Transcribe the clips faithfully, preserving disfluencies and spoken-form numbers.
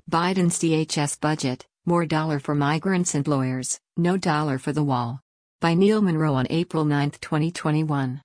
Biden's D H S budget, more dollar for migrants and lawyers, no dollar for the wall. By Neil Monroe on April ninth, twenty twenty-one.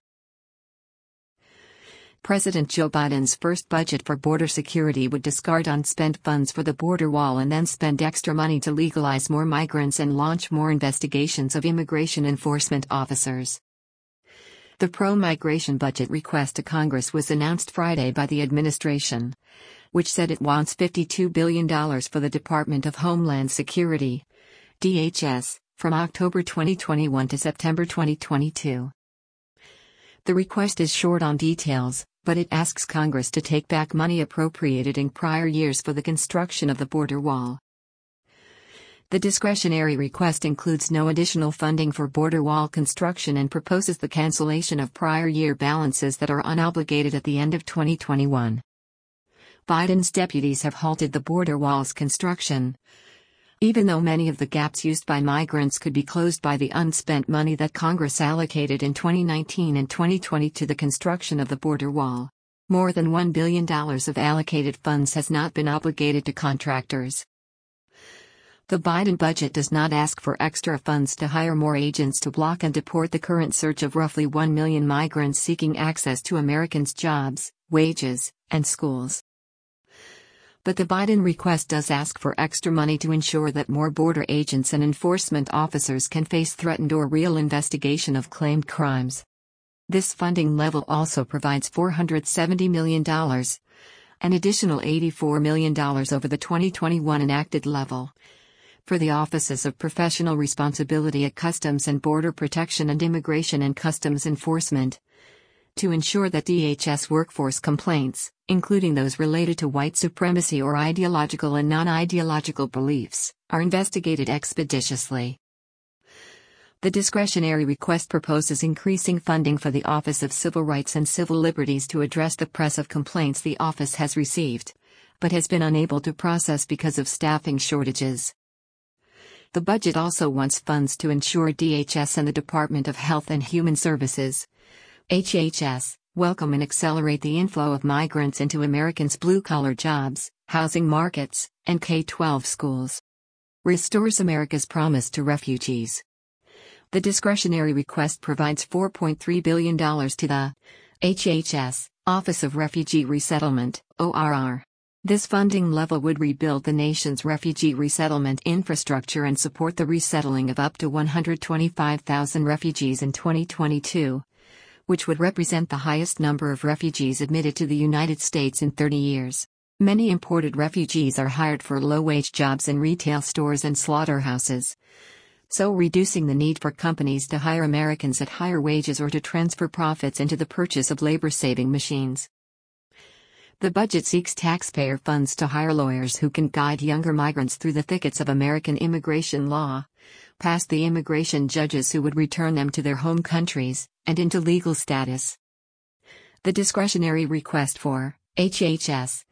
President Joe Biden's first budget for border security would discard unspent funds for the border wall and then spend extra money to legalize more migrants and launch more investigations of immigration enforcement officers. The pro-migration budget request to Congress was announced Friday by the administration, which said it wants fifty-two billion dollars for the Department of Homeland Security, D H S, from October twenty twenty-one to September twenty twenty-two. The request is short on details, but it asks Congress to take back money appropriated in prior years for the construction of the border wall. The discretionary request includes no additional funding for border wall construction and proposes the cancellation of prior year balances that are unobligated at the end of twenty twenty-one. Biden's deputies have halted the border wall's construction, even though many of the gaps used by migrants could be closed by the unspent money that Congress allocated in twenty nineteen and twenty twenty to the construction of the border wall. More than one billion dollars of allocated funds has not been obligated to contractors. The Biden budget does not ask for extra funds to hire more agents to block and deport the current surge of roughly one million migrants seeking access to Americans' jobs, wages, and schools. But the Biden request does ask for extra money to ensure that more border agents and enforcement officers can face threatened or real investigation of claimed crimes. This funding level also provides four hundred seventy million dollars, an additional eighty-four million dollars over the twenty twenty-one enacted level, for the Offices of Professional Responsibility at Customs and Border Protection and Immigration and Customs Enforcement, to ensure that D H S workforce complaints, including those related to white supremacy or ideological and non-ideological beliefs, are investigated expeditiously. The discretionary request proposes increasing funding for the Office of Civil Rights and Civil Liberties to address the press of complaints the office has received, but has been unable to process because of staffing shortages. The budget also wants funds to ensure D H S and the Department of Health and Human Services, H H S, welcome and accelerate the inflow of migrants into Americans' blue-collar jobs, housing markets, and K through twelve schools. Restores America's promise to refugees. The discretionary request provides four point three billion dollars to the H H S, Office of Refugee Resettlement, O R R. This funding level would rebuild the nation's refugee resettlement infrastructure and support the resettling of up to one hundred twenty-five thousand refugees in twenty twenty-two. Which would represent the highest number of refugees admitted to the United States in thirty years. Many imported refugees are hired for low-wage jobs in retail stores and slaughterhouses, so reducing the need for companies to hire Americans at higher wages or to transfer profits into the purchase of labor-saving machines. The budget seeks taxpayer funds to hire lawyers who can guide younger migrants through the thickets of American immigration law, past the immigration judges who would return them to their home countries, and into legal status. The discretionary request for H H S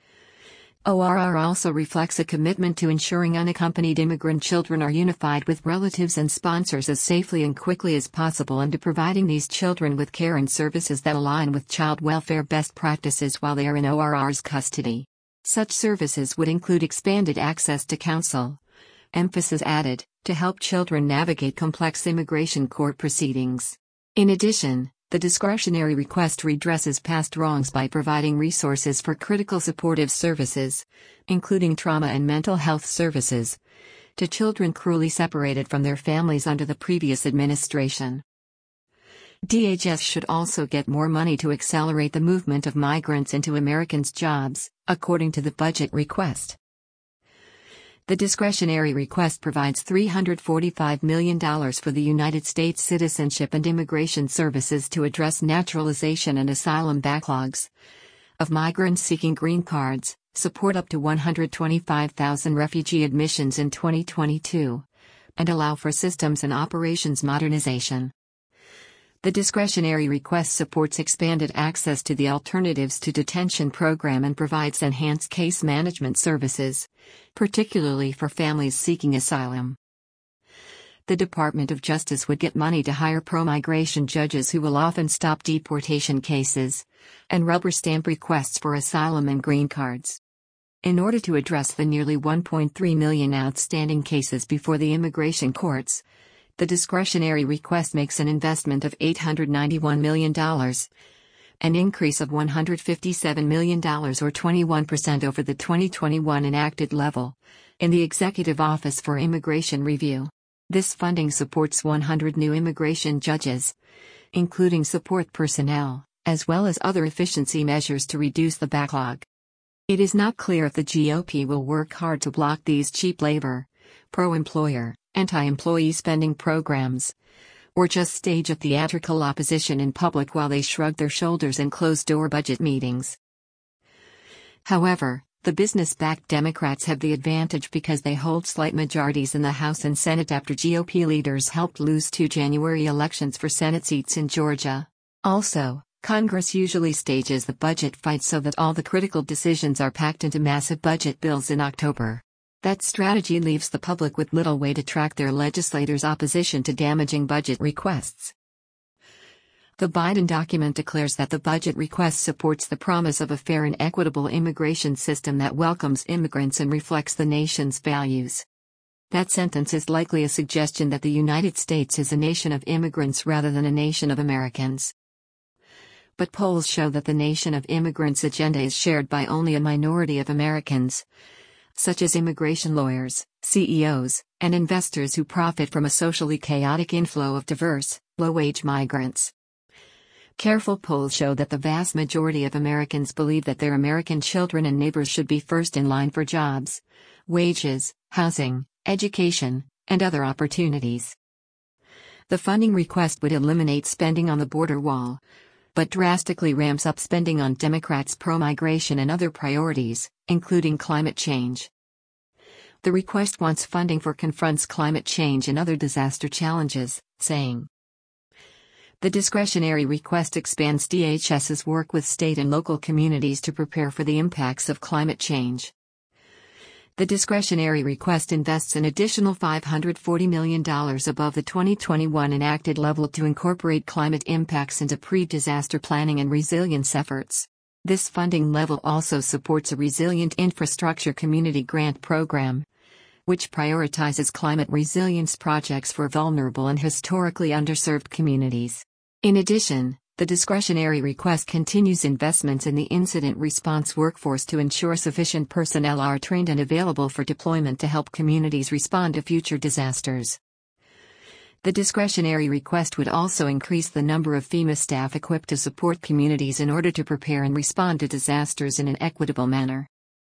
O R R also reflects a commitment to ensuring unaccompanied immigrant children are unified with relatives and sponsors as safely and quickly as possible and to providing these children with care and services that align with child welfare best practices while they are in O R R's custody. Such services would include expanded access to counsel, emphasis added, to help children navigate complex immigration court proceedings. In addition, the discretionary request redresses past wrongs by providing resources for critical supportive services, including trauma and mental health services, to children cruelly separated from their families under the previous administration. D H S should also get more money to accelerate the movement of migrants into Americans' jobs, according to the budget request. The discretionary request provides three hundred forty-five million dollars for the United States Citizenship and Immigration Services to address naturalization and asylum backlogs of migrants seeking green cards, support up to one hundred twenty-five thousand refugee admissions in twenty twenty-two, and allow for systems and operations modernization. The discretionary request supports expanded access to the Alternatives to Detention program and provides enhanced case management services, particularly for families seeking asylum. The Department of Justice would get money to hire pro-migration judges who will often stop deportation cases and rubber stamp requests for asylum and green cards. In order to address the nearly one point three million outstanding cases before the immigration courts, the discretionary request makes an investment of eight hundred ninety-one million dollars, an increase of one hundred fifty-seven million dollars or twenty-one percent over the twenty twenty-one enacted level, in the Executive Office for Immigration Review. This funding supports one hundred new immigration judges, including support personnel, as well as other efficiency measures to reduce the backlog. It is not clear if the G O P will work hard to block these cheap labor, pro-employer, anti-employee spending programs, or just stage a theatrical opposition in public while they shrug their shoulders in closed-door budget meetings. However, the business-backed Democrats have the advantage because they hold slight majorities in the House and Senate after G O P leaders helped lose two January elections for Senate seats in Georgia. Also, Congress usually stages the budget fight so that all the critical decisions are packed into massive budget bills in October. That strategy leaves the public with little way to track their legislators' opposition to damaging budget requests. The Biden document declares that the budget request supports the promise of a fair and equitable immigration system that welcomes immigrants and reflects the nation's values. That sentence is likely a suggestion that the United States is a nation of immigrants rather than a nation of Americans. But polls show that the nation of immigrants agenda is shared by only a minority of Americans, such as immigration lawyers, C E Os, and investors who profit from a socially chaotic inflow of diverse, low-wage migrants. Careful polls show that the vast majority of Americans believe that their American children and neighbors should be first in line for jobs, wages, housing, education, and other opportunities. The funding request would eliminate spending on the border wall, but drastically ramps up spending on Democrats' pro-migration and other priorities, including climate change. The request wants funding for confronts climate change and other disaster challenges, saying, the discretionary request expands D H S's work with state and local communities to prepare for the impacts of climate change. The discretionary request invests an additional five hundred forty million dollars above the twenty twenty-one enacted level to incorporate climate impacts into pre-disaster planning and resilience efforts. This funding level also supports a Resilient Infrastructure Community Grant Program, which prioritizes climate resilience projects for vulnerable and historically underserved communities. In addition, the discretionary request continues investments in the incident response workforce to ensure sufficient personnel are trained and available for deployment to help communities respond to future disasters. The discretionary request would also increase the number of FEMA staff equipped to support communities in order to prepare and respond to disasters in an equitable manner.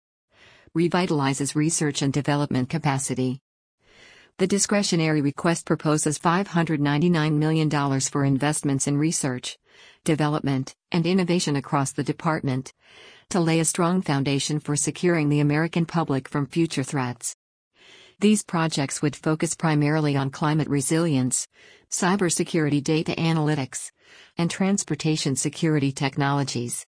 Revitalizes research and development capacity. The discretionary request proposes five hundred ninety-nine million dollars for investments in research, development, and innovation across the department, to lay a strong foundation for securing the American public from future threats. These projects would focus primarily on climate resilience, cybersecurity data analytics, and transportation security technologies.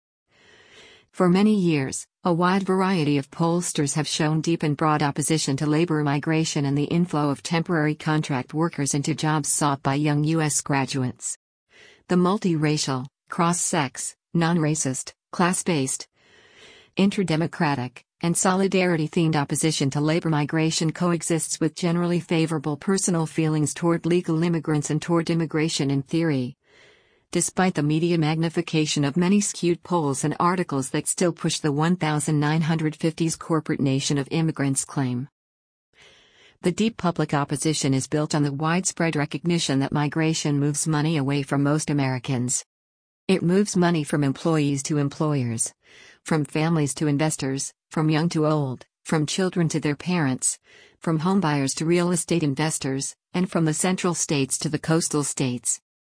For many years, a wide variety of pollsters have shown deep and broad opposition to labor migration and the inflow of temporary contract workers into jobs sought by young U S graduates. The multiracial, cross-sex, non-racist, class-based, interdemocratic, and solidarity-themed opposition to labor migration coexists with generally favorable personal feelings toward legal immigrants and toward immigration in theory, despite the media magnification of many skewed polls and articles that still push the nineteen fifties corporate nation of immigrants claim. The deep public opposition is built on the widespread recognition that migration moves money away from most Americans. It moves money from employees to employers, from families to investors, from young to old, from children to their parents, from homebuyers to real estate investors, and from the central states to the coastal states.